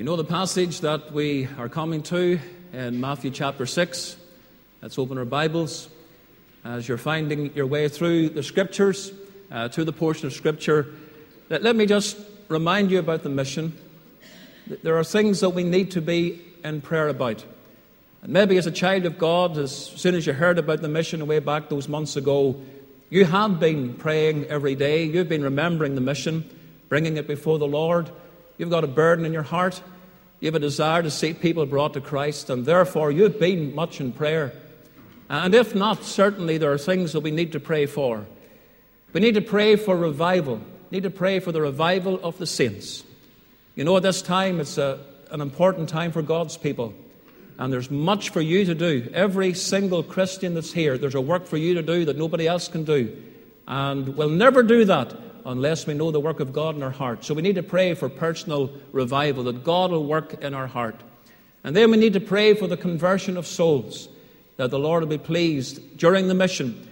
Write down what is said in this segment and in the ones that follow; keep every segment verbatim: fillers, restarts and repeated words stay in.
You know the passage that we are coming to in Matthew chapter six. Let's open our Bibles. As you're finding your way through the Scriptures, uh, to the portion of Scripture, let, let me just remind you about the mission. There are things that we need to be in prayer about. And maybe as a child of God, as soon as you heard about the mission way back those months ago, you have been praying every day. You've been remembering the mission, bringing it before the Lord. You've got a burden in your heart. You have a desire to see people brought to Christ, and therefore you've been much in prayer. And if not, certainly there are things that we need to pray for. We need to pray for revival. We need to pray for the revival of the saints. You know, at this time, it's a, an important time for God's people. And there's much for you to do. Every single Christian that's here, there's a work for you to do that nobody else can do. And we'll never do that unless we know the work of God in our heart. So we need to pray for personal revival, that God will work in our heart. And then we need to pray for the conversion of souls, that the Lord will be pleased during the mission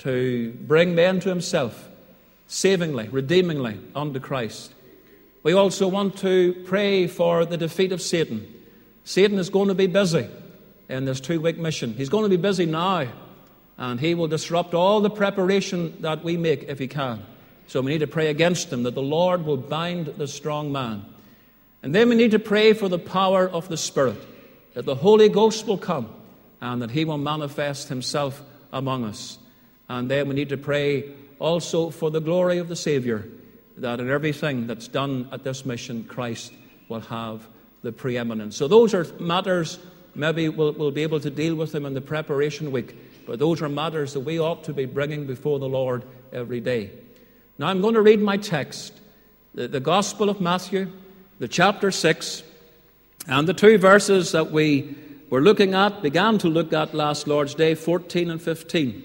to bring men to himself, savingly, redeemingly, unto Christ. We also want to pray for the defeat of Satan. Satan is going to be busy in this two-week mission. He's going to be busy now, and he will disrupt all the preparation that we make if he can. So we need to pray against him, that the Lord will bind the strong man. And then we need to pray for the power of the Spirit, that the Holy Ghost will come and that he will manifest himself among us. And then we need to pray also for the glory of the Savior, that in everything that's done at this mission, Christ will have the preeminence. So those are matters, maybe we'll, we'll be able to deal with them in the preparation week, but those are matters that we ought to be bringing before the Lord every day. Now I'm going to read my text, the, the Gospel of Matthew, the chapter six, and the two verses that we were looking at, began to look at last Lord's Day, fourteen and fifteen,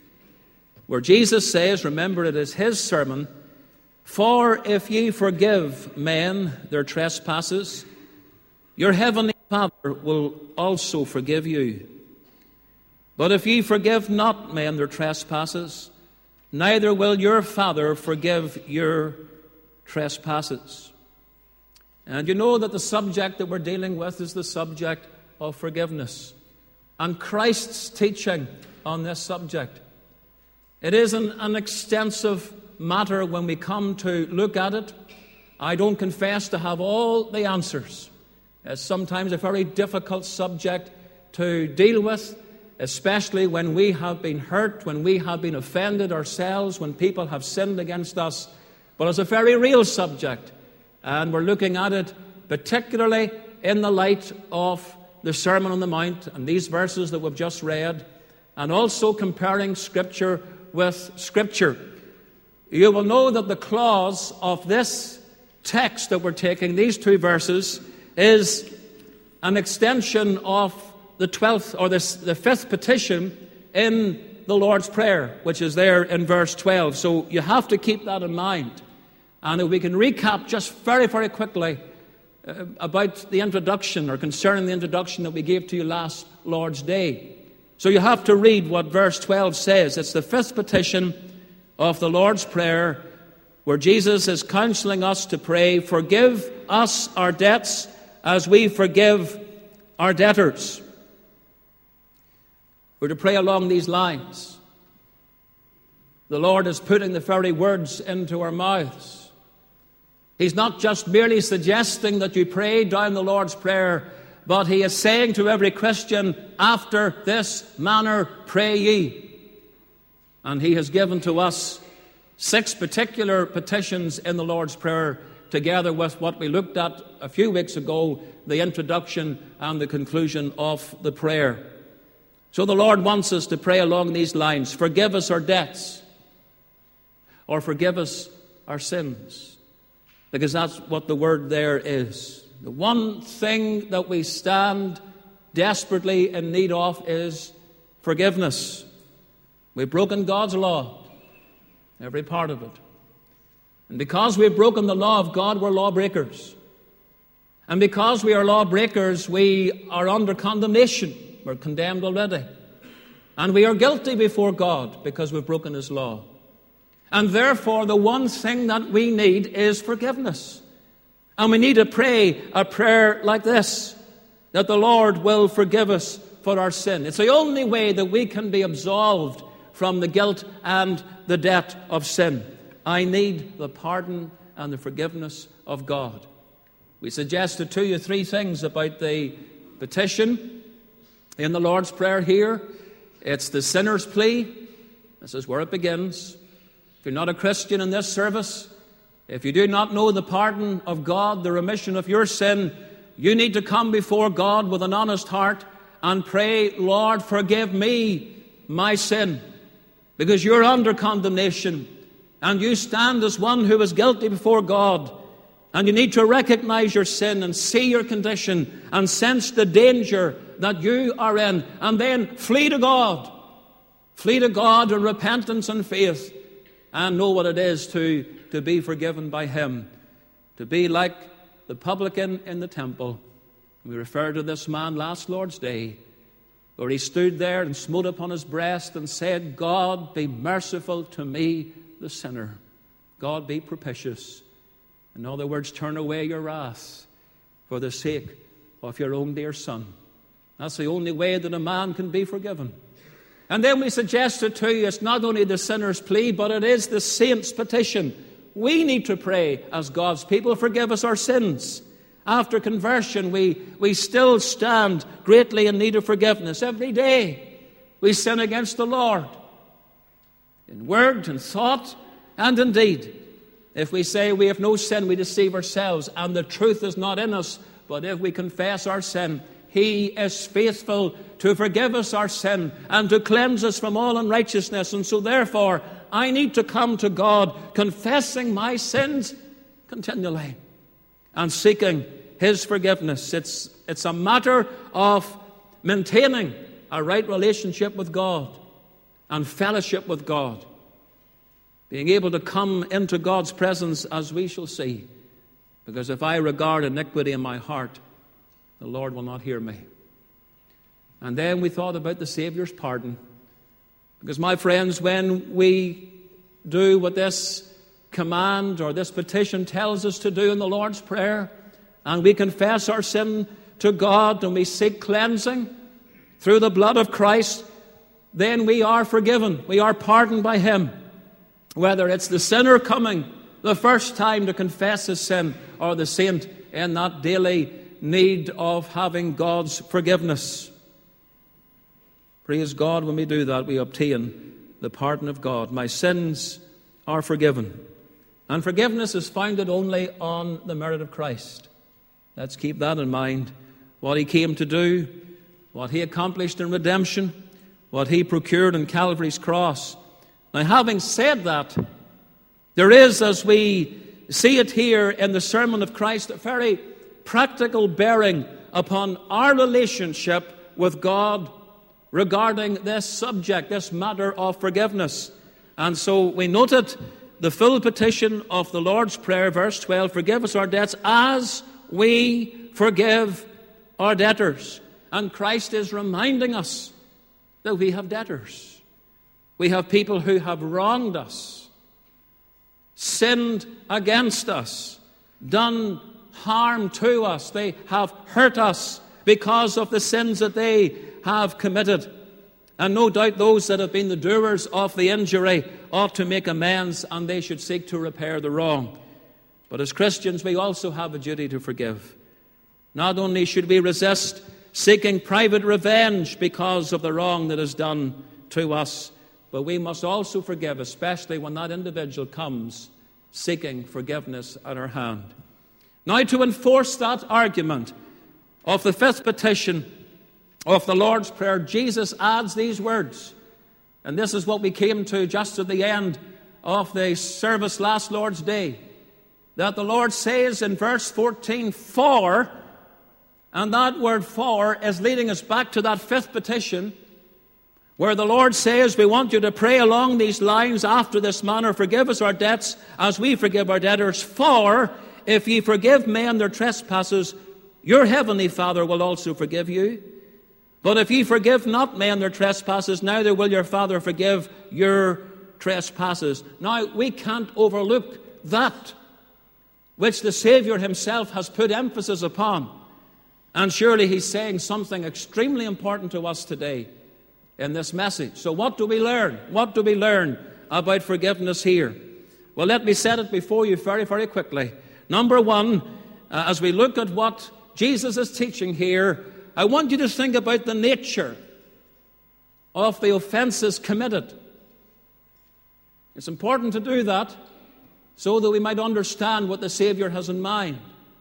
where Jesus says, remember it is his sermon, "For if ye forgive men their trespasses, your heavenly Father will also forgive you. But if ye forgive not men their trespasses, neither will your Father forgive your trespasses." And you know that the subject that we're dealing with is the subject of forgiveness, and Christ's teaching on this subject. It is an, an extensive matter when we come to look at it. I don't confess to have all the answers. It's sometimes a very difficult subject to deal with, especially when we have been hurt, when we have been offended ourselves, when people have sinned against us. But it's a very real subject, and we're looking at it particularly in the light of the Sermon on the Mount and these verses that we've just read, and also comparing Scripture with Scripture. You will know that the clause of this text that we're taking, these two verses, is an extension of the twelfth or the, the fifth petition in the Lord's Prayer, which is there in verse twelve. So you have to keep that in mind. And if we can recap just very, very quickly uh, about the introduction, or concerning the introduction that we gave to you last Lord's Day. So you have to read what verse twelve says. It's the fifth petition of the Lord's Prayer, where Jesus is counseling us to pray, "Forgive us our debts as we forgive our debtors." We're to pray along these lines. The Lord is putting the very words into our mouths. He's not just merely suggesting that you pray down the Lord's Prayer, but he is saying to every Christian, after this manner pray ye. And he has given to us six particular petitions in the Lord's Prayer, together with what we looked at a few weeks ago, the introduction and the conclusion of the prayer. So the Lord wants us to pray along these lines. Forgive us our debts, or forgive us our sins, because that's what the word there is. The one thing that we stand desperately in need of is forgiveness. We've broken God's law, every part of it. And because we've broken the law of God, we're lawbreakers. And because we are lawbreakers, we are under condemnation. We're condemned already. And we are guilty before God because we've broken his law. And therefore, the one thing that we need is forgiveness. And we need to pray a prayer like this, that the Lord will forgive us for our sin. It's the only way that we can be absolved from the guilt and the debt of sin. I need the pardon and the forgiveness of God. We suggested to you three things about the petition in the Lord's Prayer here. It's the sinner's plea. This is where it begins. If you're not a Christian in this service, if you do not know the pardon of God, the remission of your sin, you need to come before God with an honest heart and pray, Lord, forgive me my sin, because you're under condemnation and you stand as one who is guilty before God, and you need to recognize your sin and see your condition and sense the danger that you are in, and then flee to God. Flee to God in repentance and faith, and know what it is to, to be forgiven by Him, to be like the publican in the temple. We referred to this man last Lord's Day, where he stood there and smote upon his breast and said, God, be merciful to me, the sinner. God, be propitious. In other words, turn away your wrath for the sake of your own dear Son. That's the only way that a man can be forgiven. And then we suggested to you, it's not only the sinner's plea, but it is the saint's petition. We need to pray as God's people, forgive us our sins. After conversion, we, we still stand greatly in need of forgiveness. Every day we sin against the Lord, in word and thought and in deed. If we say we have no sin, we deceive ourselves, and the truth is not in us. But if we confess our sin, He is faithful to forgive us our sin and to cleanse us from all unrighteousness. And so therefore, I need to come to God confessing my sins continually and seeking His forgiveness. It's, it's a matter of maintaining a right relationship with God and fellowship with God. Being able to come into God's presence, as we shall see. Because if I regard iniquity in my heart, the Lord will not hear me. And then we thought about the Saviour's pardon. Because, my friends, when we do what this command or this petition tells us to do in the Lord's Prayer, and we confess our sin to God and we seek cleansing through the blood of Christ, then we are forgiven. We are pardoned by Him. Whether it's the sinner coming the first time to confess his sin, or the saint in that daily need of having God's forgiveness. Praise God, when we do that, we obtain the pardon of God. My sins are forgiven. And forgiveness is founded only on the merit of Christ. Let's keep that in mind. What He came to do, what He accomplished in redemption, what He procured on Calvary's cross. Now, having said that, there is, as we see it here in the sermon of Christ, a very practical bearing upon our relationship with God regarding this subject, this matter of forgiveness. And so we noted the full petition of the Lord's Prayer, verse twelve, forgive us our debts as we forgive our debtors. And Christ is reminding us that we have debtors. We have people who have wronged us, sinned against us, done harm to us. They have hurt us because of the sins that they have committed. And no doubt those that have been the doers of the injury ought to make amends, and they should seek to repair the wrong. But as Christians, we also have a duty to forgive. Not only should we resist seeking private revenge because of the wrong that is done to us, but we must also forgive, especially when that individual comes seeking forgiveness at our hand. Now, to enforce that argument of the fifth petition of the Lord's Prayer, Jesus adds these words. And this is what we came to just at the end of the service last Lord's Day. That the Lord says in verse fourteen, for, and that word for is leading us back to that fifth petition, where the Lord says, we want you to pray along these lines after this manner, forgive us our debts as we forgive our debtors. For if ye forgive men their trespasses, your heavenly Father will also forgive you. But if ye forgive not men their trespasses, neither will your Father forgive your trespasses. Now, we can't overlook that. which the Savior himself has put emphasis upon. And surely he's saying something extremely important to us today in this message. So what do we learn? What do we learn about forgiveness here? Well, let me set it before you very, very quickly. Number one, uh, as we look at what Jesus is teaching here, I want you to think about the nature of the offenses committed. It's important to do that so that we might understand what the Savior has in mind.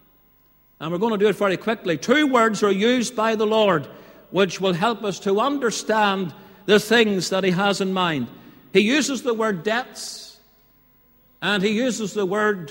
And we're going to do it very quickly. Two words are used by the Lord which will help us to understand the things that he has in mind. He uses the word debts, and he uses the word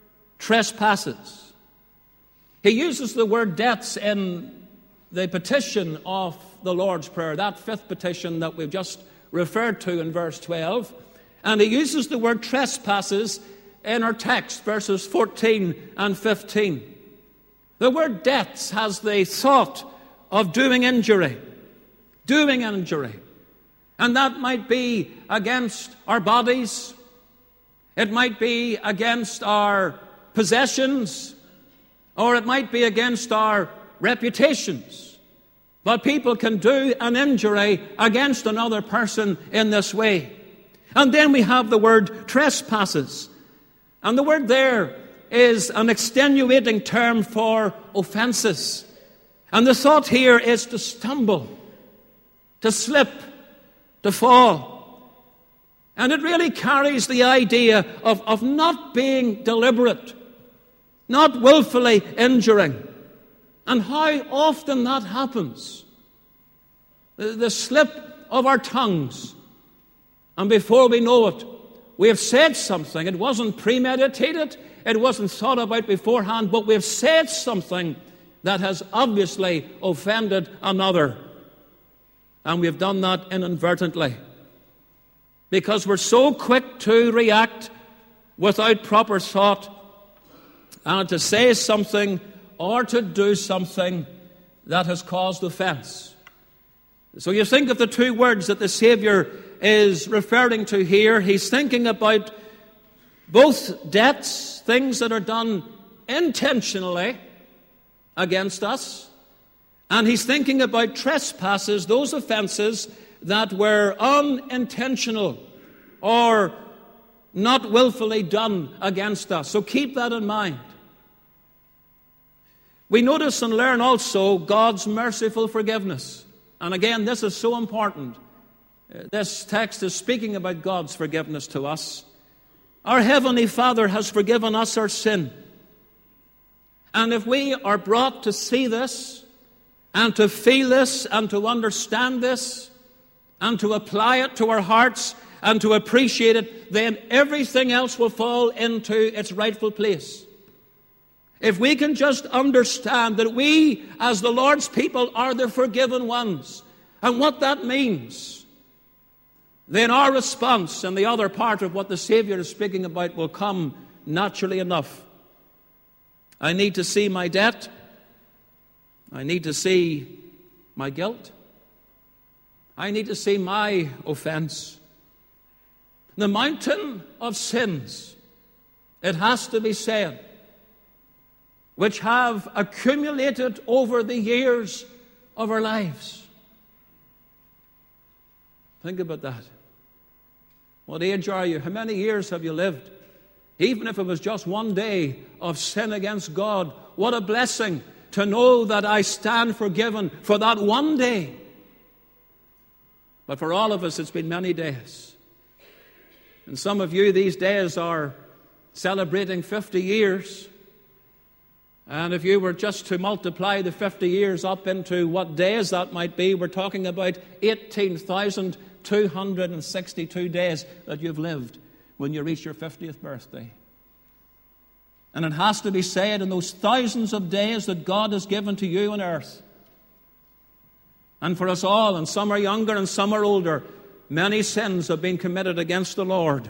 trespasses. He uses the word debts in the petition of the Lord's Prayer, that fifth petition that we've just referred to in verse twelve. And he uses the word trespasses in our text, verses fourteen and fifteen. The word debts has the thought of doing injury, doing injury. And that might be against our bodies. It might be against our possessions, or it might be against our reputations. But people can do an injury against another person in this way. And then we have the word trespasses. And the word there is an extenuating term for offenses. And the thought here is to stumble, to slip, to fall. And it really carries the idea of, of not being deliberate, not willfully injuring. And how often that happens. The, the slip of our tongues. And before we know it, we have said something. It wasn't premeditated. It wasn't thought about beforehand. But we have said something that has obviously offended another. And we have done that inadvertently. Because we're so quick to react without proper thought and to say something or to do something that has caused offense. So you think of the two words that the Savior is referring to here. He's thinking about both debts, things that are done intentionally against us, and he's thinking about trespasses, those offenses that were unintentional or not willfully done against us. So keep that in mind. We notice and learn also God's merciful forgiveness. And again, this is so important. This text is speaking about God's forgiveness to us. Our Heavenly Father has forgiven us our sin. And if we are brought to see this, and to feel this, and to understand this, and to apply it to our hearts, and to appreciate it, then everything else will fall into its rightful place. If we can just understand that we, as the Lord's people, are the forgiven ones, and what that means, then our response and the other part of what the Savior is speaking about will come naturally enough. I need to see my debt. I need to see my guilt. I need to see my offense. The mountain of sins, it has to be said, which have accumulated over the years of our lives. Think about that. What age are you? How many years have you lived? Even if it was just one day of sin against God, what a blessing to know that I stand forgiven for that one day. But for all of us, it's been many days. And some of you these days are celebrating fifty years. And if you were just to multiply the fifty years up into what days that might be, we're talking about eighteen thousand two hundred sixty-two days that you've lived when you reach your fiftieth birthday. And it has to be said, in those thousands of days that God has given to you on earth, and for us all, and some are younger and some are older, many sins have been committed against the Lord.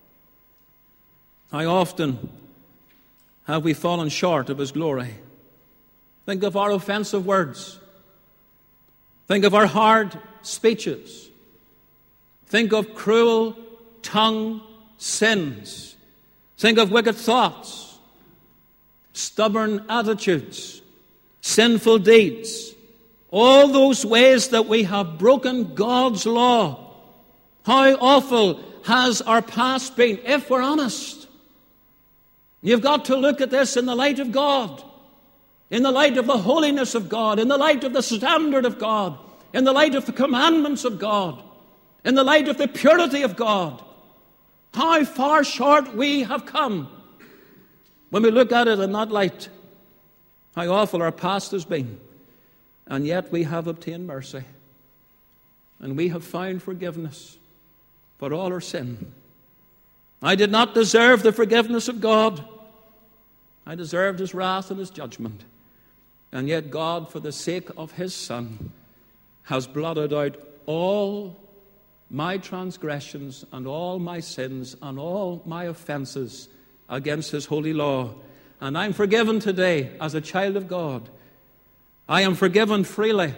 How often have we fallen short of His glory? Think of our offensive words. Think of our hard speeches. Think of cruel tongue sins. Think of wicked thoughts. stubborn attitudes, sinful deeds, all those ways that we have broken God's law. How awful has our past been, if we're honest? You've got to look at this in the light of God, in the light of the holiness of God, in the light of the standard of God, in the light of the commandments of God, in the light of the purity of God. How far short we have come when we look at it in that light. How awful our past has been. And yet we have obtained mercy. And we have found forgiveness for all our sin. I did not deserve the forgiveness of God. I deserved His wrath and His judgment. And yet God, for the sake of His Son, has blotted out all my transgressions and all my sins and all my offenses against His holy law. And I'm forgiven today as a child of God. I am forgiven freely.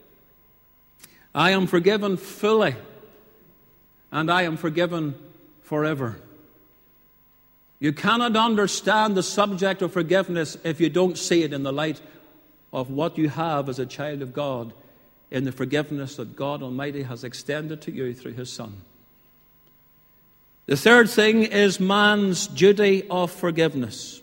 I am forgiven fully. And I am forgiven forever. You cannot understand the subject of forgiveness if you don't see it in the light of what you have as a child of God, in the forgiveness that God Almighty has extended to you through His Son. The third thing is man's duty of forgiveness.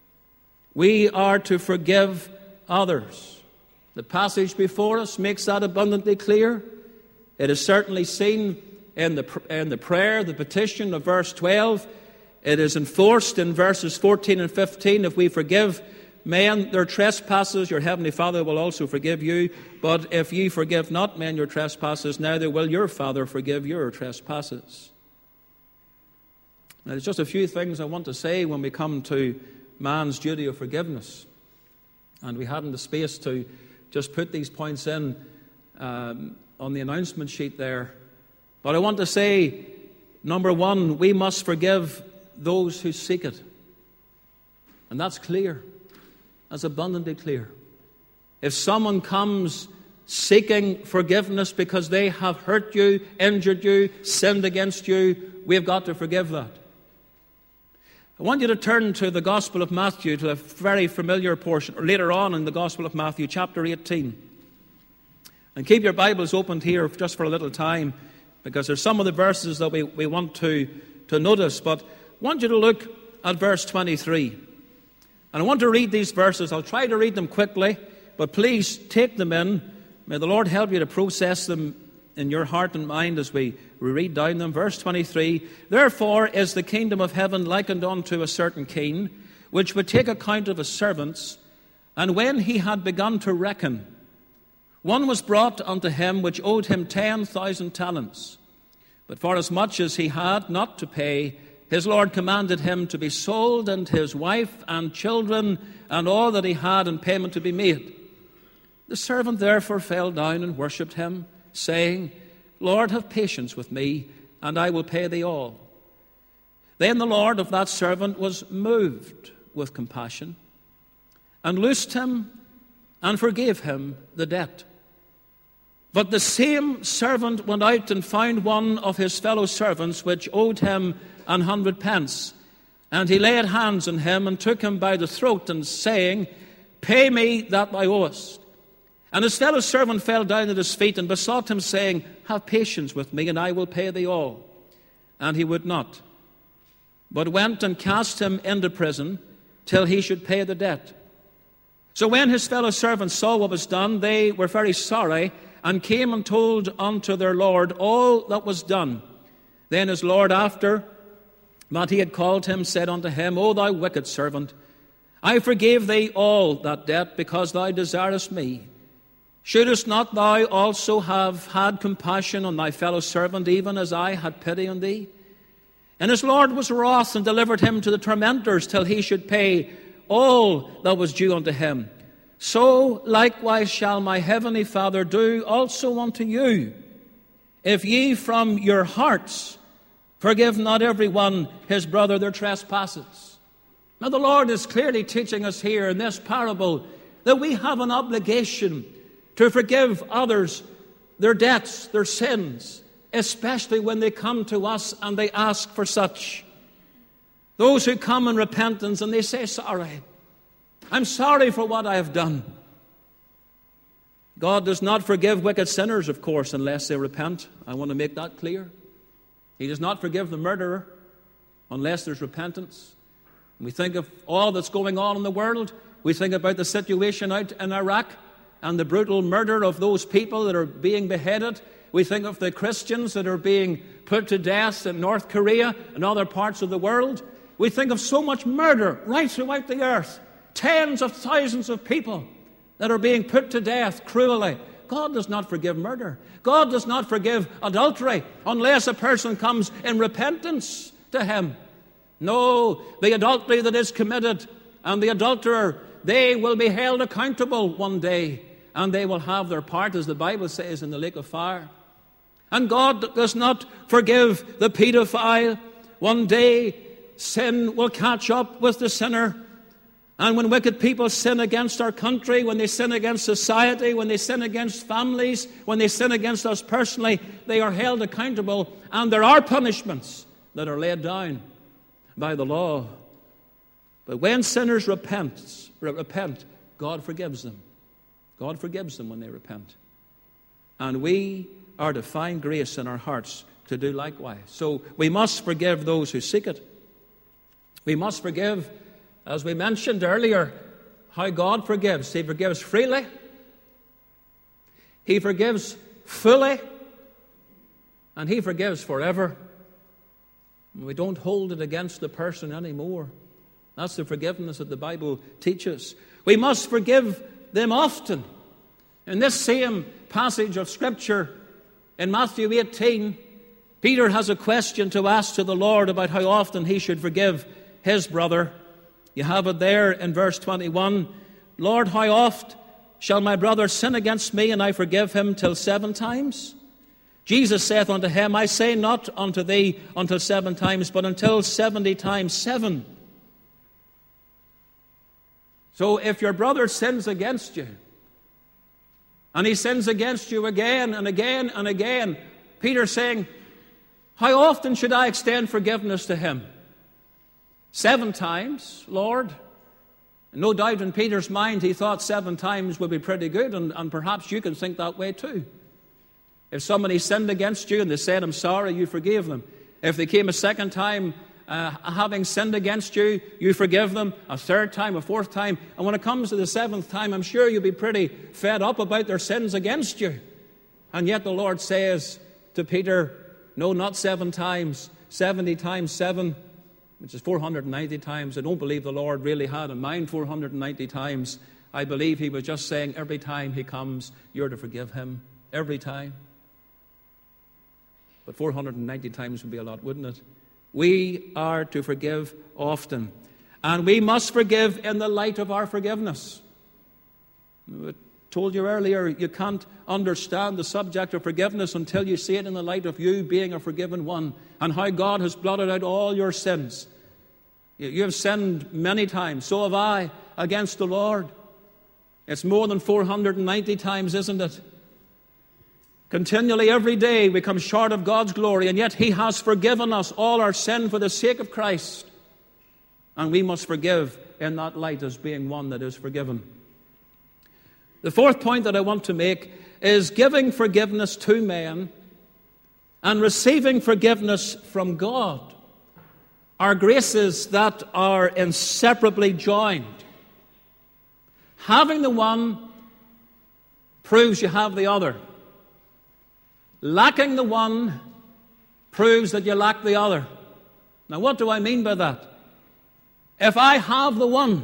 We are to forgive others. The passage before us makes that abundantly clear. It is certainly seen in the, in the prayer, the petition of verse twelve. It is enforced in verses fourteen and fifteen. If we forgive men their trespasses, your heavenly Father will also forgive you. But if ye forgive not men your trespasses, neither will your Father forgive your trespasses. Now, there's just a few things I want to say when we come to man's duty of forgiveness. And we hadn't the space to just put these points in um, on the announcement sheet there. But I want to say, number one, we must forgive those who seek it. And that's clear. That's abundantly clear. If someone comes seeking forgiveness because they have hurt you, injured you, sinned against you, we've got to forgive that. I want you to turn to the Gospel of Matthew, to a very familiar portion, or later on in the Gospel of Matthew, chapter eighteen. And keep your Bibles opened here just for a little time, because there's some of the verses that we, we want to, to notice. But I want you to look at verse twenty-three. And I want to read these verses. I'll try to read them quickly, but please take them in. May the Lord help you to process them in your heart and mind as we, we read down them. Verse twenty-three, therefore is the kingdom of heaven likened unto a certain king, which would take account of his servants. And when he had begun to reckon, one was brought unto him which owed him ten thousand talents. But for as much as he had not to pay, his Lord commanded him to be sold, and his wife and children, and all that he had, in payment to be made. The servant therefore fell down and worshipped him, saying, Lord, have patience with me, and I will pay thee all. Then the Lord of that servant was moved with compassion, and loosed him, and forgave him the debt. But the same servant went out and found one of his fellow servants, which owed him an hundred pence. And he laid hands on him, and took him by the throat, and saying, Pay me that thou owest. And his fellow servant fell down at his feet, and besought him, saying, Have patience with me, and I will pay thee all. And he would not, but went and cast him into prison, till he should pay the debt. So when his fellow servants saw what was done, they were very sorry, and came and told unto their Lord all that was done. Then his Lord, after that he had called him, said unto him, O thou wicked servant, I forgave thee all that debt, because thou desirest me. Shouldest not thou also have had compassion on thy fellow servant, even as I had pity on thee? And his Lord was wroth, and delivered him to the tormentors, till he should pay all that was due unto him. So likewise shall my heavenly Father do also unto you, if ye from your hearts forgive not every one his brother their trespasses. Now the Lord is clearly teaching us here in this parable that we have an obligation to forgive others their debts, their sins, especially when they come to us and they ask for such. Those who come in repentance and they say sorry. I'm sorry for what I have done. God does not forgive wicked sinners, of course, unless they repent. I want to make that clear. He does not forgive the murderer unless there's repentance. We think of all that's going on in the world. We think about the situation out in Iraq and the brutal murder of those people that are being beheaded. We think of the Christians that are being put to death in North Korea and other parts of the world. We think of so much murder right throughout the earth. Tens of thousands of people that are being put to death cruelly. God does not forgive murder. God does not forgive adultery unless a person comes in repentance to Him. No, the adultery that is committed and the adulterer, they will be held accountable one day, and they will have their part, as the Bible says, in the lake of fire. And God does not forgive the pedophile. One day, sin will catch up with the sinner. And when wicked people sin against our country, when they sin against society, when they sin against families, when they sin against us personally, they are held accountable, and there are punishments that are laid down by the law. But when sinners repent, repent, God forgives them. God forgives them when they repent. And we are to find grace in our hearts to do likewise. So we must forgive those who seek it. We must forgive, as we mentioned earlier, how God forgives. He forgives freely. He forgives fully. And He forgives forever. We don't hold it against the person anymore. That's the forgiveness that the Bible teaches. We must forgive them often. In this same passage of Scripture, in Matthew eighteen, Peter has a question to ask to the Lord about how often he should forgive his brother. You have it there in verse twenty-one. Lord, how oft shall my brother sin against me, and I forgive him till seven times? Jesus saith unto him, I say not unto thee until seven times, but until seventy times seven. So if your brother sins against you, and he sins against you again and again and again, Peter's saying, how often should I extend forgiveness to him? Seven times, Lord? And no doubt in Peter's mind he thought seven times would be pretty good, and, and perhaps you can think that way too. If somebody sinned against you and they said, I'm sorry, you forgave them. If they came a second time uh, having sinned against you, you forgive them. A third time, a fourth time. And when it comes to the seventh time, I'm sure you'll be pretty fed up about their sins against you. And yet the Lord says to Peter, no, not seven times, seventy times seven, which is four hundred ninety times. I don't believe the Lord really had in mind four hundred ninety times. I believe He was just saying every time He comes, you're to forgive him. Every time. But four hundred ninety times would be a lot, wouldn't it? We are to forgive often. And we must forgive in the light of our forgiveness. I told you earlier, you can't understand the subject of forgiveness until you see it in the light of you being a forgiven one, and how God has blotted out all your sins. You have sinned many times, so have I, against the Lord. It's more than four hundred ninety times, isn't it? Continually, every day, we come short of God's glory, and yet He has forgiven us all our sin for the sake of Christ. And we must forgive in that light as being one that is forgiven. The fourth point that I want to make is giving forgiveness to men and receiving forgiveness from God are graces that are inseparably joined. Having the one proves you have the other. Lacking the one proves that you lack the other. Now, what do I mean by that? If I have the one,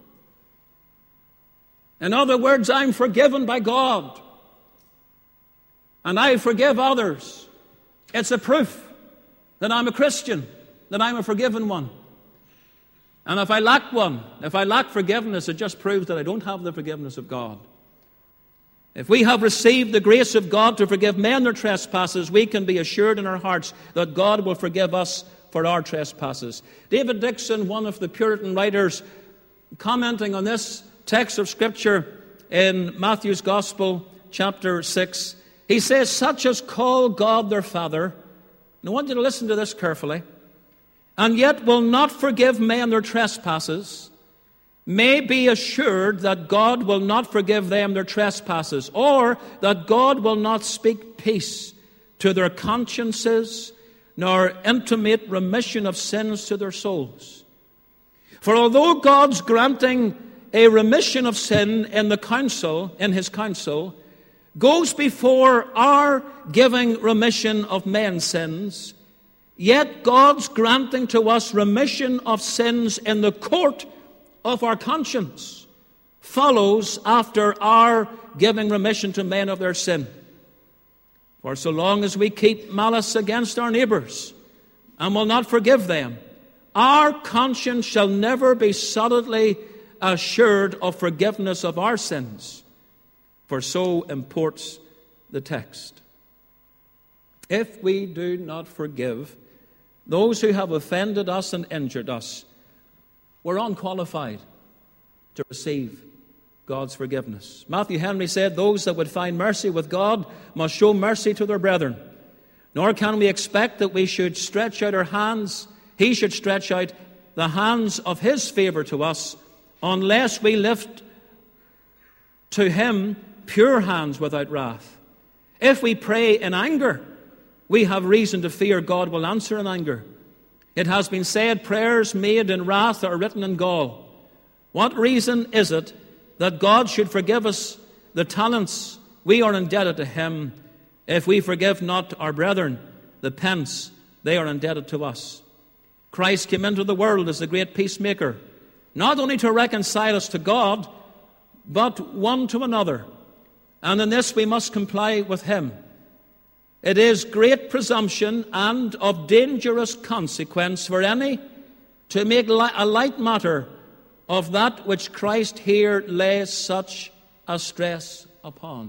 in other words, I'm forgiven by God, and I forgive others, it's a proof that I'm a Christian, that I'm a forgiven one. And if I lack one, if I lack forgiveness, it just proves that I don't have the forgiveness of God. If we have received the grace of God to forgive men their trespasses, we can be assured in our hearts that God will forgive us for our trespasses. David Dixon, one of the Puritan writers, commenting on this text of Scripture in Matthew's Gospel, chapter six, he says, such as call God their Father, and I want you to listen to this carefully, and yet will not forgive men their trespasses, may be assured that God will not forgive them their trespasses, or that God will not speak peace to their consciences, nor intimate remission of sins to their souls. For although God's granting a remission of sin in the council, in his council, goes before our giving remission of men's sins, yet God's granting to us remission of sins in the court of our conscience follows after our giving remission to men of their sin. For so long as we keep malice against our neighbors and will not forgive them, our conscience shall never be solidly assured of forgiveness of our sins. For so imports the text. If we do not forgive those who have offended us and injured us, we're unqualified to receive God's forgiveness. Matthew Henry said, those that would find mercy with God must show mercy to their brethren. Nor can we expect that we should stretch out our hands, he should stretch out the hands of his favor to us, unless we lift to him pure hands without wrath. If we pray in anger, we have reason to fear God will answer in anger. It has been said, prayers made in wrath are written in gall. What reason is it that God should forgive us the talents we are indebted to him, if we forgive not our brethren the pence they are indebted to us? Christ came into the world as the great peacemaker, not only to reconcile us to God, but one to another. And in this we must comply with him. It is great presumption and of dangerous consequence for any to make a light matter of that which Christ here lays such a stress upon.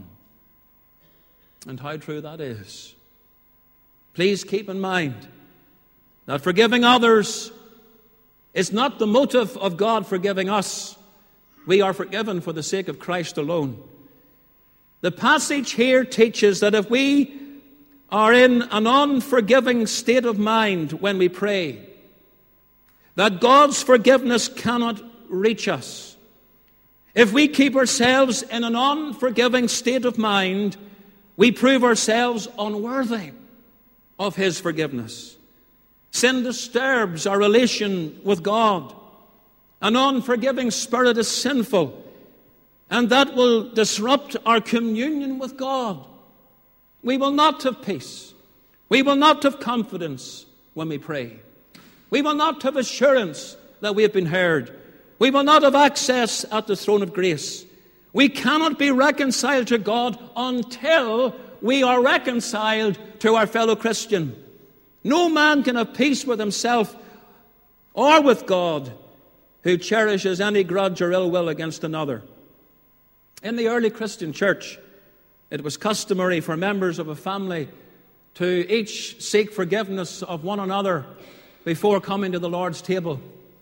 And how true that is. Please keep in mind that forgiving others is not the motive of God forgiving us. We are forgiven for the sake of Christ alone. The passage here teaches that if we are in an unforgiving state of mind when we pray, that God's forgiveness cannot reach us. If we keep ourselves in an unforgiving state of mind, we prove ourselves unworthy of his forgiveness. Sin disturbs our relation with God. An unforgiving spirit is sinful, and that will disrupt our communion with God. We will not have peace. We will not have confidence when we pray. We will not have assurance that we have been heard. We will not have access at the throne of grace. We cannot be reconciled to God until we are reconciled to our fellow Christian. No man can have peace with himself or with God who cherishes any grudge or ill will against another. In the early Christian church, it was customary for members of a family to each seek forgiveness of one another before coming to the Lord's table.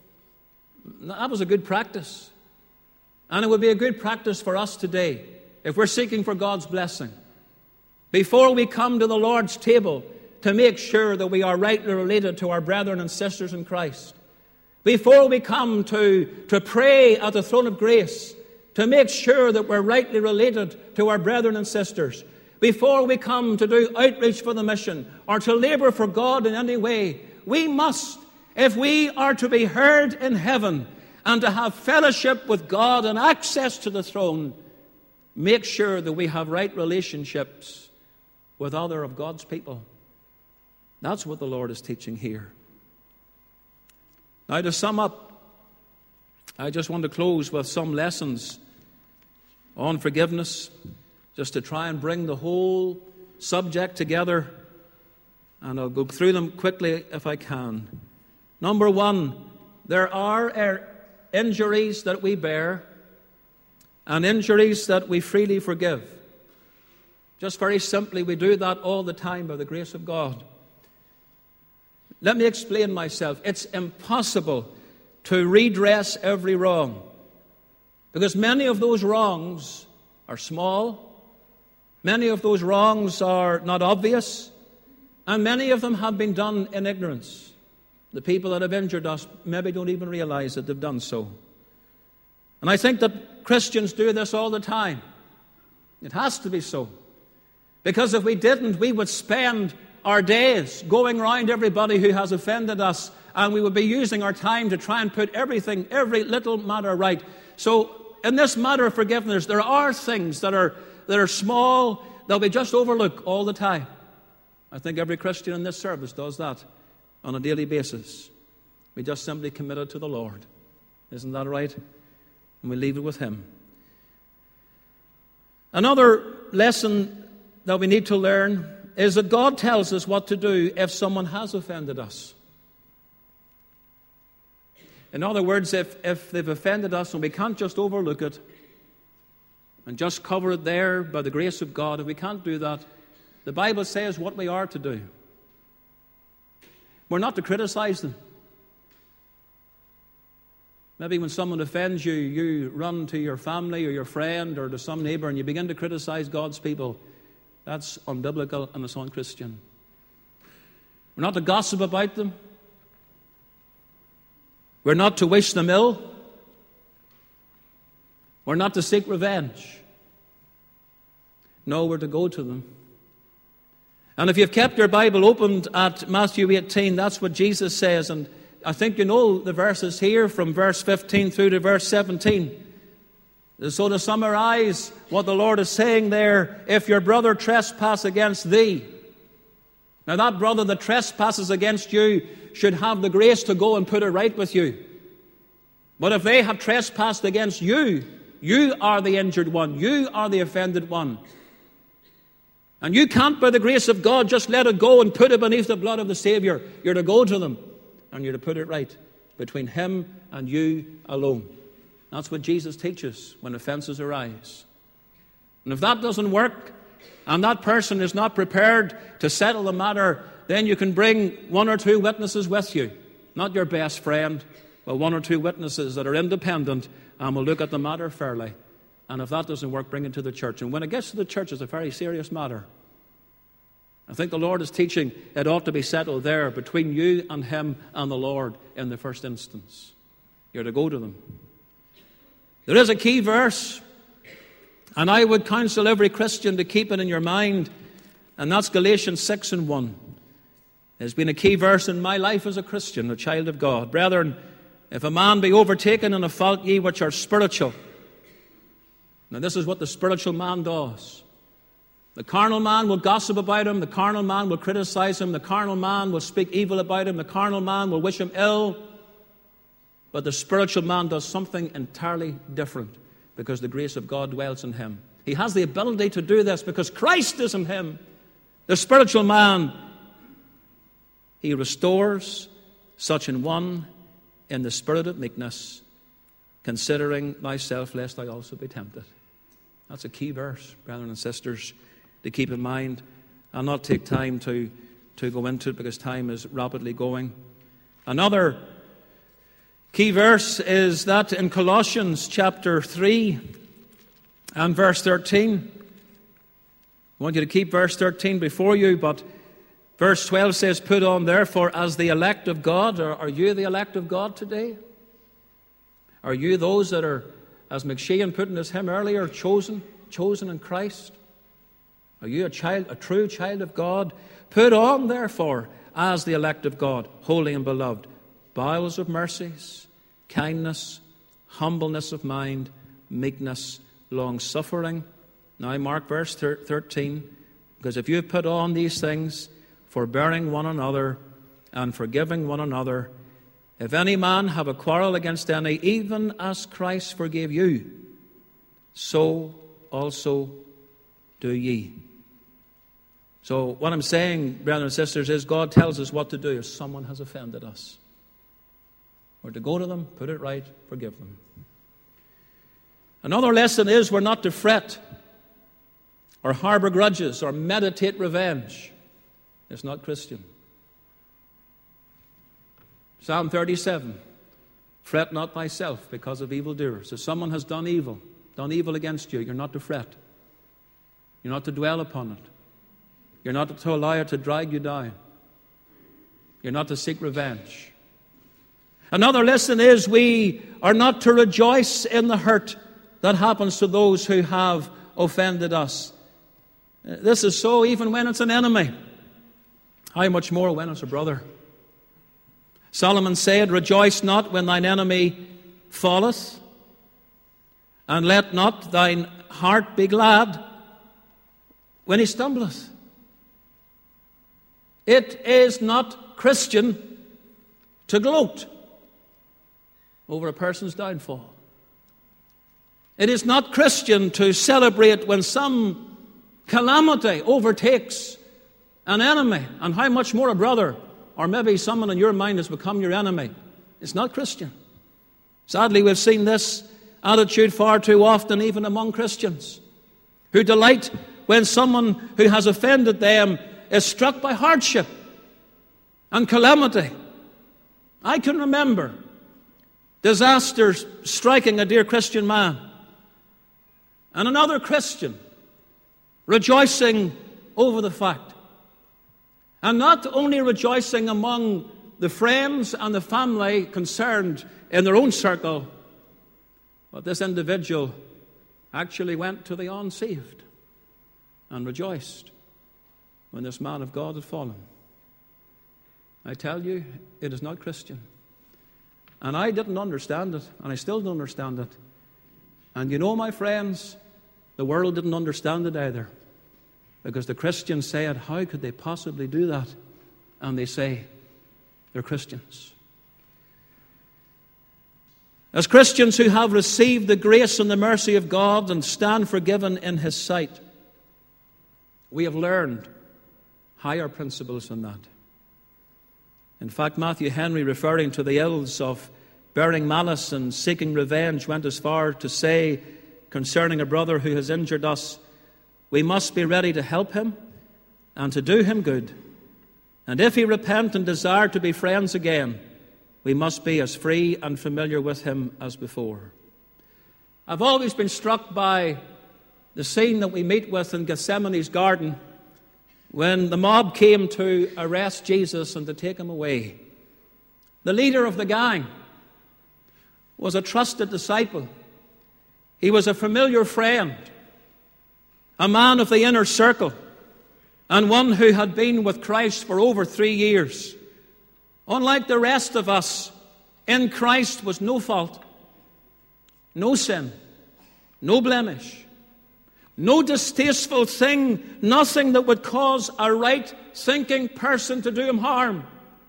That was a good practice. And it would be a good practice for us today if we're seeking for God's blessing. Before we come to the Lord's table, to make sure that we are rightly related to our brethren and sisters in Christ. Before we come to, to pray at the throne of grace, to make sure that we're rightly related to our brethren and sisters. Before we come to do outreach for the mission or to labor for God in any way, we must, if we are to be heard in heaven and to have fellowship with God and access to the throne, make sure that we have right relationships with other of God's people. That's what the Lord is teaching here. Now, to sum up, I just want to close with some lessons on forgiveness, just to try and bring the whole subject together, and I'll go through them quickly if I can. Number one, there are injuries that we bear and injuries that we freely forgive. Just very simply, we do that all the time by the grace of God. Let me explain myself. It's impossible to redress every wrong, because many of those wrongs are small, many of those wrongs are not obvious, and many of them have been done in ignorance. The people that have injured us maybe don't even realize that they've done so. And I think that Christians do this all the time. It has to be so. Because if we didn't, we would spend our days going around everybody who has offended us, and we would be using our time to try and put everything, every little matter right. So in this matter of forgiveness, there are things that are, that are small that we just overlook all the time. I think every Christian in this service does that on a daily basis. We just simply commit it to the Lord. Isn't that right? And we leave it with Him. Another lesson that we need to learn is that God tells us what to do if someone has offended us. In other words, if, if they've offended us and we can't just overlook it and just cover it there by the grace of God, if we can't do that, the Bible says what we are to do. We're not to criticize them. Maybe when someone offends you, you run to your family or your friend or to some neighbor and you begin to criticize God's people. That's unbiblical and it's unchristian. We're not to gossip about them. We're not to wish them ill. We're not to seek revenge. No, we're to go to them. And if you've kept your Bible opened at Matthew eighteen, that's what Jesus says. And I think you know the verses here from verse fifteen through to verse seventeen. So to summarize what the Lord is saying there, if your brother trespass against thee, now that brother that trespasses against you should have the grace to go and put it right with you. But if they have trespassed against you, you are the injured one. You are the offended one. And you can't, by the grace of God, just let it go and put it beneath the blood of the Savior. You're to go to them and you're to put it right between Him and you alone. That's what Jesus teaches when offenses arise. And if that doesn't work and that person is not prepared to settle the matter, then you can bring one or two witnesses with you. Not your best friend, but one or two witnesses that are independent and will look at the matter fairly. And if that doesn't work, bring it to the church. And when it gets to the church, it's a very serious matter. I think the Lord is teaching it ought to be settled there between you and Him and the Lord in the first instance. You're to go to them. There is a key verse, and I would counsel every Christian to keep it in your mind, and that's Galatians six and one. It's been a key verse in my life as a Christian, a child of God. Brethren, if a man be overtaken in a fault, ye which are spiritual. Now this is what the spiritual man does. The carnal man will gossip about him. The carnal man will criticize him. The carnal man will speak evil about him. The carnal man will wish him ill. But the spiritual man does something entirely different because the grace of God dwells in him. He has the ability to do this because Christ is in him. The spiritual man, he restores such an one in the spirit of meekness, considering thyself lest thou also be tempted. That's a key verse, brethren and sisters, to keep in mind. I'll not take time to, to go into it because time is rapidly going. Another key verse is that in Colossians chapter three and verse thirteen. I want you to keep verse thirteen before you, but verse twelve says, put on therefore as the elect of God. Are, are you the elect of God today? Are you those that are, as McShane put in his hymn earlier, chosen, chosen in Christ? Are you a child, a true child of God? Put on therefore as the elect of God, holy and beloved, bowels of mercies, kindness, humbleness of mind, meekness, long-suffering. Now mark verse thirteen, because if you have put on these things, forbearing one another and forgiving one another, if any man have a quarrel against any, even as Christ forgave you, so also do ye. So what I'm saying, brothers and sisters, is God tells us what to do if someone has offended us. We're to go to them, put it right, forgive them. Another lesson is we're not to fret or harbor grudges or meditate revenge. It's not Christian. Psalm thirty-seven, fret not thyself because of evildoers. If someone has done evil, done evil against you, you're not to fret. You're not to dwell upon it. You're not to allow it to drag you down. You're not to seek revenge. Another lesson is we are not to rejoice in the hurt that happens to those who have offended us. This is so even when it's an enemy. How much more when it's a brother? Solomon said, "Rejoice not when thine enemy falleth, and let not thine heart be glad when he stumbleth." It is not Christian to gloat over a person's downfall. It is not Christian to celebrate when some calamity overtakes an enemy, and how much more a brother, or maybe someone in your mind has become your enemy. It's not Christian. Sadly, we've seen this attitude far too often, even among Christians, who delight when someone who has offended them is struck by hardship and calamity. I can remember disasters striking a dear Christian man, and another Christian rejoicing over the fact. And not only rejoicing among the friends and the family concerned in their own circle, but this individual actually went to the unsaved and rejoiced when this man of God had fallen. I tell you, it is not Christian. And I didn't understand it, and I still don't understand it. And you know, my friends, the world didn't understand it either. Because the Christians said, how could they possibly do that? And they say, they're Christians. As Christians who have received the grace and the mercy of God and stand forgiven in His sight, we have learned higher principles than that. In fact, Matthew Henry, referring to the ills of bearing malice and seeking revenge, went as far to say concerning a brother who has injured us, we must be ready to help him and to do him good. And if he repent and desire to be friends again, we must be as free and familiar with him as before. I've always been struck by the scene that we meet with in Gethsemane's garden when the mob came to arrest Jesus and to take him away. The leader of the gang was a trusted disciple. He was a familiar friend, a man of the inner circle, and one who had been with Christ for over three years. Unlike the rest of us, in Christ was no fault, no sin, no blemish, no distasteful thing, nothing that would cause a right-thinking person to do him harm.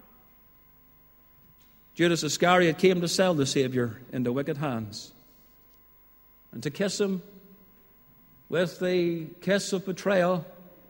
Judas Iscariot came to sell the Savior into wicked hands and to kiss him with the kiss of betrayal.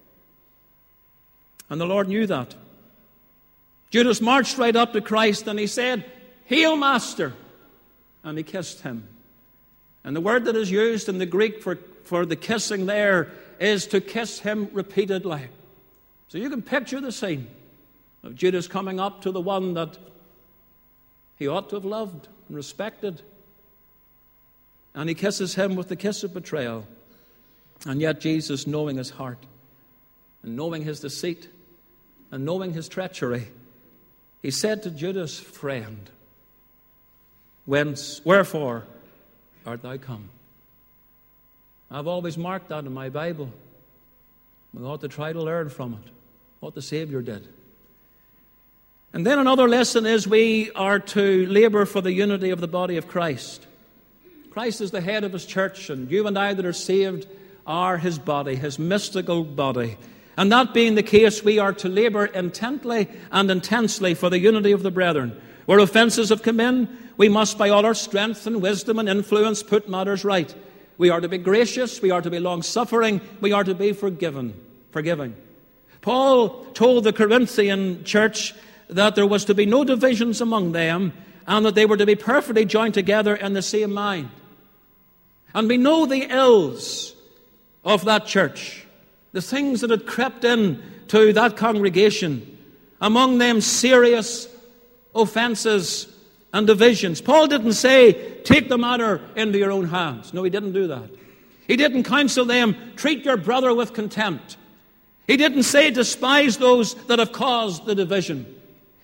And the Lord knew that. Judas marched right up to Christ and he said, "Hail, Master!" And he kissed him. And the word that is used in the Greek for, for the kissing there is to kiss him repeatedly. So you can picture the scene of Judas coming up to the one that he ought to have loved and respected. And he kisses him with the kiss of betrayal. And yet Jesus, knowing his heart and knowing his deceit and knowing his treachery, he said to Judas, "Friend, whence, wherefore art thou come?" I've always marked that in my Bible. We ought to try to learn from it, what the Savior did. And then another lesson is we are to labor for the unity of the body of Christ. Christ is the head of His church, and you and I that are saved are His body, His mystical body. And that being the case, we are to labor intently and intensely for the unity of the brethren. Where offenses have come in, we must by all our strength and wisdom and influence put matters right. We are to be gracious, we are to be long-suffering, we are to be forgiven, forgiving. Paul told the Corinthian church that there was to be no divisions among them and that they were to be perfectly joined together in the same mind. And we know the ills of that church, the things that had crept in to that congregation, among them serious offenses and divisions. Paul didn't say, take the matter into your own hands. No, he didn't do that. He didn't counsel them, treat your brother with contempt. He didn't say, despise those that have caused the division.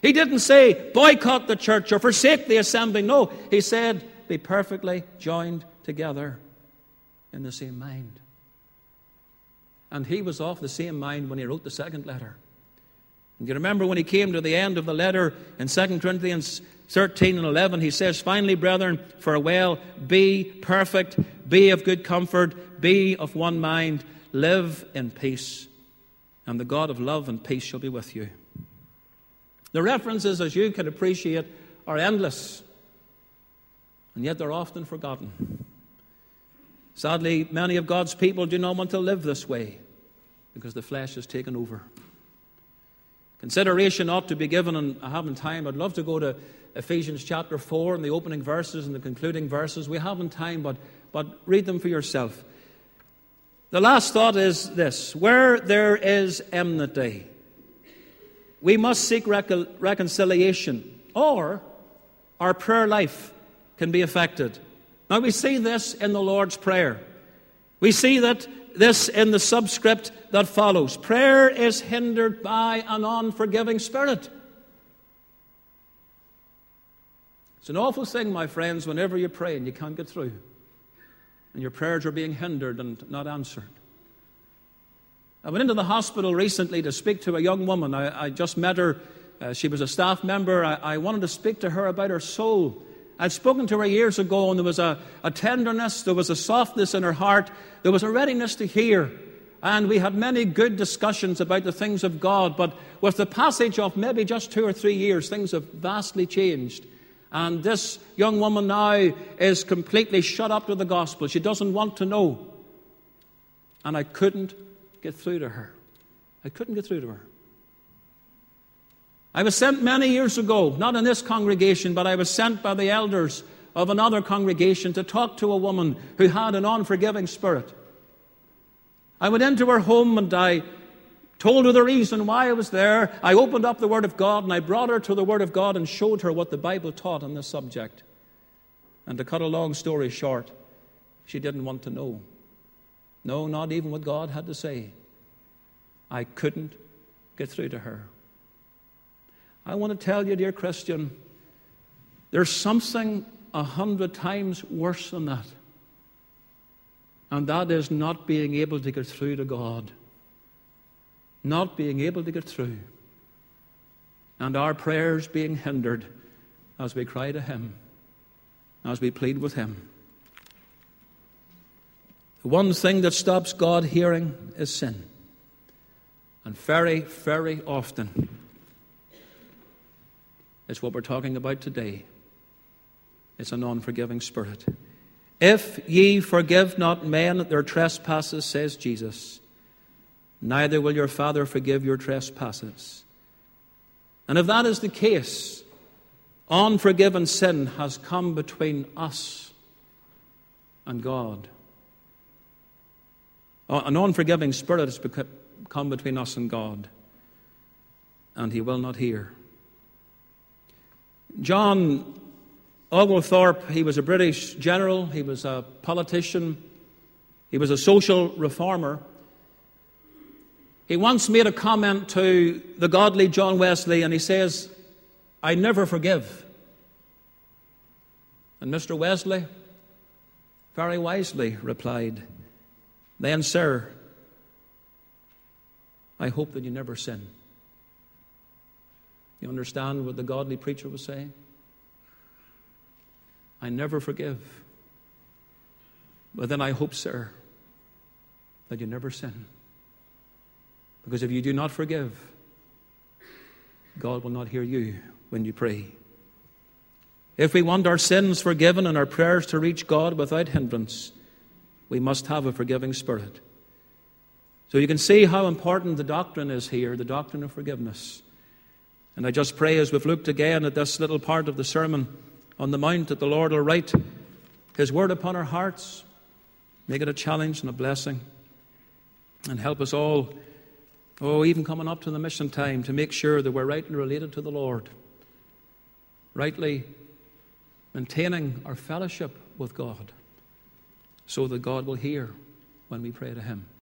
He didn't say, boycott the church or forsake the assembly. No, he said, be perfectly joined together in the same mind. And he was of the same mind when he wrote the second letter. And you remember when he came to the end of the letter in Second Corinthians thirteen and eleven, he says, finally, brethren, farewell, be perfect, be of good comfort, be of one mind, live in peace, and the God of love and peace shall be with you. The references, as you can appreciate, are endless, and yet they're often forgotten. Sadly, many of God's people do not want to live this way because the flesh has taken over. Consideration ought to be given, and I haven't time. I'd love to go to Ephesians chapter four and the opening verses and the concluding verses. We haven't time, but, but read them for yourself. The last thought is this: where there is enmity, we must seek recon- reconciliation, or our prayer life can be affected. Now, we see this in the Lord's Prayer. We see that this in the subscript that follows. Prayer is hindered by an unforgiving spirit. It's an awful thing, my friends, whenever you pray and you can't get through, and your prayers are being hindered and not answered. I went into the hospital recently to speak to a young woman. I, I just met her. Uh, she was a staff member. I, I wanted to speak to her about her soul. I'd spoken to her years ago, and there was a, a tenderness, there was a softness in her heart, there was a readiness to hear. And we had many good discussions about the things of God. But with the passage of maybe just two or three years, things have vastly changed. And this young woman now is completely shut up to the gospel. She doesn't want to know. And I couldn't get through to her. I couldn't get through to her. I was sent many years ago, not in this congregation, but I was sent by the elders of another congregation to talk to a woman who had an unforgiving spirit. I went into her home and I told her the reason why I was there. I opened up the Word of God and I brought her to the Word of God and showed her what the Bible taught on this subject. And to cut a long story short, she didn't want to know. No, not even what God had to say. I couldn't get through to her. I want to tell you, dear Christian, there's something a hundred times worse than that. And that is not being able to get through to God. Not being able to get through. And our prayers being hindered as we cry to Him, as we plead with Him. The one thing that stops God hearing is sin. And very, very often, it's what we're talking about today. It's an unforgiving spirit. If ye forgive not men their trespasses, says Jesus, neither will your Father forgive your trespasses. And if that is the case, unforgiven sin has come between us and God. An unforgiving spirit has come between us and God, and He will not hear. John Oglethorpe, he was a British general, he was a politician, he was a social reformer. He once made a comment to the godly John Wesley, and he says, I never forgive. And Mister Wesley very wisely replied, then, sir, I hope that you never sin. You understand what the godly preacher was saying? I never forgive. But then I hope, sir, that you never sin. Because if you do not forgive, God will not hear you when you pray. If we want our sins forgiven and our prayers to reach God without hindrance, we must have a forgiving spirit. So you can see how important the doctrine is here, the doctrine of forgiveness. And I just pray as we've looked again at this little part of the Sermon on the Mount that the Lord will write His word upon our hearts, make it a challenge and a blessing, and help us all, oh, even coming up to the mission time, to make sure that we're rightly related to the Lord, rightly maintaining our fellowship with God, so that God will hear when we pray to Him.